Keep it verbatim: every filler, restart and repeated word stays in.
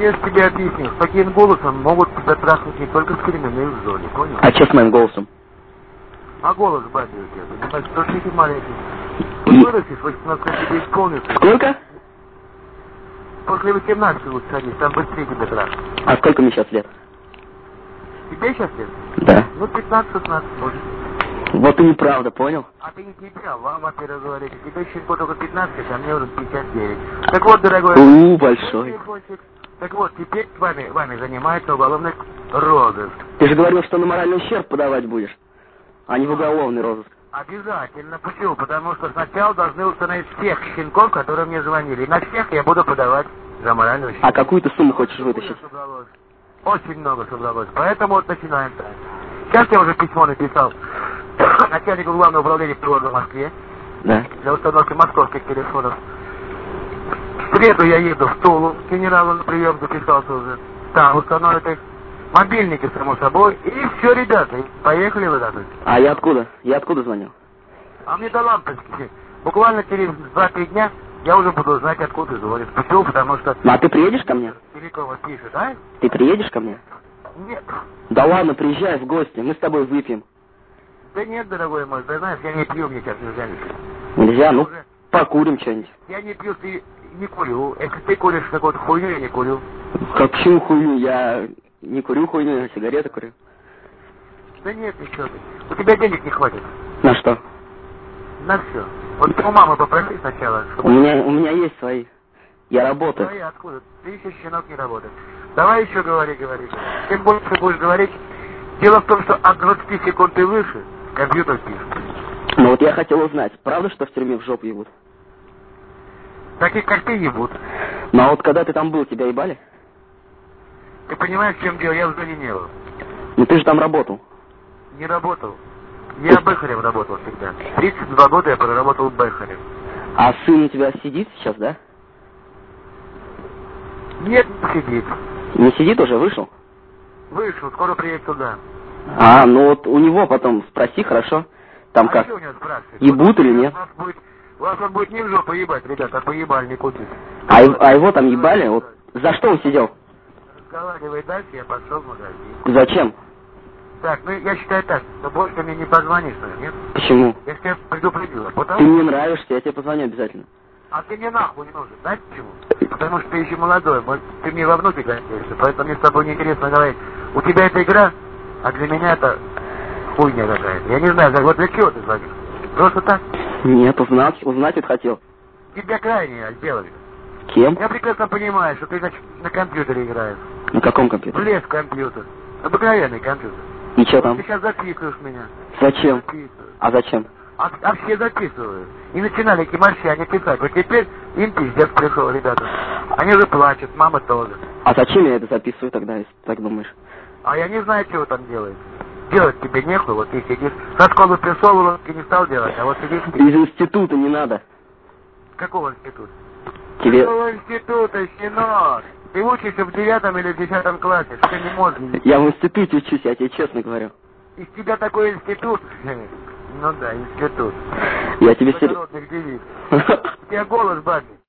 я же тебе объяснил, с таким голосом могут тебя трахнуть не только в криминальной зоне, понял? А что с моим голосом? А голос бабе у тебя, понимаешь, что ты маленький. И- Ты вырастешь, восемнадцать лет тебе исполнится. Сколько? После восемнадцати лучше садись, там быстрее тебя трахнут. А сколько мне сейчас лет? Тебе сейчас лет? Да. Ну, пятнадцать-шестнадцать, может. Вот и неправда, понял? А ты не тебя, вам, во-первых, говорите. Тебе еще только пятнадцать, а мне уже пятьдесят девять. Так вот, дорогой... У, большой. Так вот, теперь вами, вами занимается уголовный розыск. Ты же говорил, что на моральный ущерб подавать будешь, а не в уголовный розыск. Обязательно. Почему? Потому что сначала должны установить всех щенков, которые мне звонили. И на всех я буду подавать за моральный ущерб. А какую ты сумму хочешь вытащить? Очень много собралось. Поэтому вот начинаем так. Сейчас я уже письмо написал начальнику главного управления ПРО в Москве. Да. Для установки московских телефонов. В среду я еду в Тулу, к генералу на прием записался уже. Там установят их. Мобильники, само собой. И все, ребята, поехали вы даже. А я откуда? Я откуда звонил? А мне до лампочки. Буквально через два-три дня я уже буду знать, откуда ты звонишь. Почему? Потому что... Ну, а ты приедешь ко мне? Великого пишет, а? Ты приедешь ко мне? Нет. Да ладно, приезжай в гости, мы с тобой выпьем. Да нет, дорогой мой, ты знаешь, я не пью, мне сейчас нельзя ничего. Нельзя? Ну, Уже- покурим что-нибудь. Я не пью, ты не курю. Если ты куришь какую-то хуйню, я не курю. Как почему хуйню? Я не курю хуйню, я сигареты курю. Да нет, ничего ты. У тебя денег не хватит. На что? На все. Вот у мамы попроси сначала, У чтобы... меня, у меня есть свои. Я работаю. Твои откуда? Ты еще щенок не работает. Давай еще говори, говори. Чем больше будешь говорить... Дело в том, что от двадцати секунд и выше компьютер пишет. Ну вот я хотел узнать, правда, что в тюрьме в жопу ебут? Таких, как ты, ебут. Ну а вот когда ты там был, тебя ебали? Ты понимаешь, в чем дело? Я в зоне не был. Ну ты же там работал. Не работал. Я бэхарем работал всегда. тридцать два года я проработал бэхарем. А сын у тебя сидит сейчас, да? Нет, не сидит. Не сидит уже, вышел? Вышел, скоро приедет туда. А, ну вот у него потом спроси, хорошо? Там а как? что у него спрашивать? Ебут или нет? У вас будет, у вас он будет не в жопу ебать, ребята, а по ебальнику тут. А, ев- а его там ебали? Вот за что он сидел? Разговаривай дальше, я пошел в магазин. Зачем? Так, ну я считаю так, что больше мне не позвонишь, нет? Почему? Я тебя предупредила. Потому... Ты мне нравишься, я тебе позвоню обязательно. А ты мне нахуй не нужен, знаешь почему? Потому что ты еще молодой, может, ты мне во внуки годишься, поэтому мне с тобой неинтересно говорить. У тебя это игра, а для меня это хуйня какая-то. Я не знаю, вот для чего ты звонишь? Просто так? Нет, узнать, узнать это хотел. Тебя крайне сделали. Кем? Я прекрасно понимаю, что ты значит, на компьютере играешь. На каком компьютере? Влез в компьютер. Обыкновенный компьютер. И что там? Ты сейчас записываешь меня. Зачем? Записываешь. А зачем? А, а все записывают. И начинали эти морщане писать. Вот теперь им пиздец пришел, ребята. Они уже плачут, мама тоже. А зачем я это записываю тогда, если ты так думаешь? А я не знаю, чего там делает. Делать тебе нехуй, вот ты сидишь. Со школы пришел, уроки не стал делать, а вот сидишь... Из института не надо. Какого института? Тебе... Какого института, щенок? Ты учишься в девятом или в десятом классе, что не можешь. Я в институте учусь, я тебе честно говорю. Из тебя такой институт? Ну да, институт. Я тебе серьезно... Благородных девиц. У тебя голос, бабе.